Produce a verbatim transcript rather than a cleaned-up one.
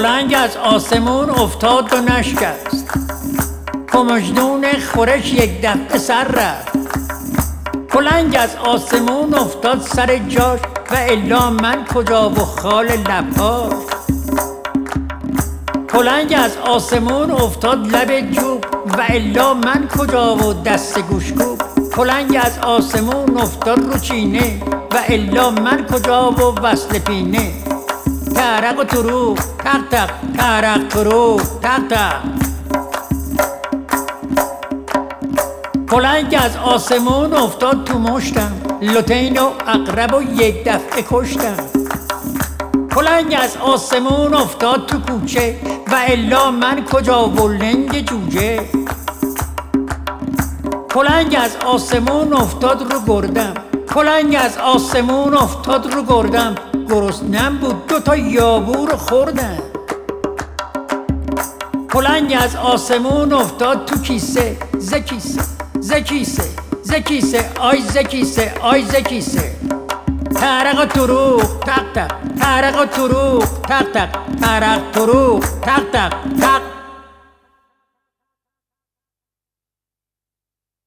پلنگ از آسمون افتاد و نشکست، کمجنون خورش یک دفعه سر رفت. پلنگ از آسمون افتاد سر جاش و الا من کجا و خال لبهاش. پلنگ از آسمون افتاد لب جوب و الا من کجا و دست گوشکوب. پلنگ از آسمون افتاد رو چینه و الا من کجا و وصل پینه. ترق و تروق تق تق، ترق تروق تق تق. پلنگ از آسمون افتاد تو مشتم، لوتین و عقرب و یک دفعه کشتم. پلنگ از آسمون افتاد تو کوچه و الا من کجا و لنگ جوجه. پلنگ از آسمون افتاد رو گردم، پلنگ از آسمون افتاد رو گردم. گرسنم بود دو تا یابو رو خوردم. پلنگ از آسمون افتاد تو کیسه، ز کیسه ز کیسه ز کیسه، آی ز کیسه آی ز کیسه. ترق و تروق تق تق، ترق و تروق تق تق، ترق تروق تق تق تق.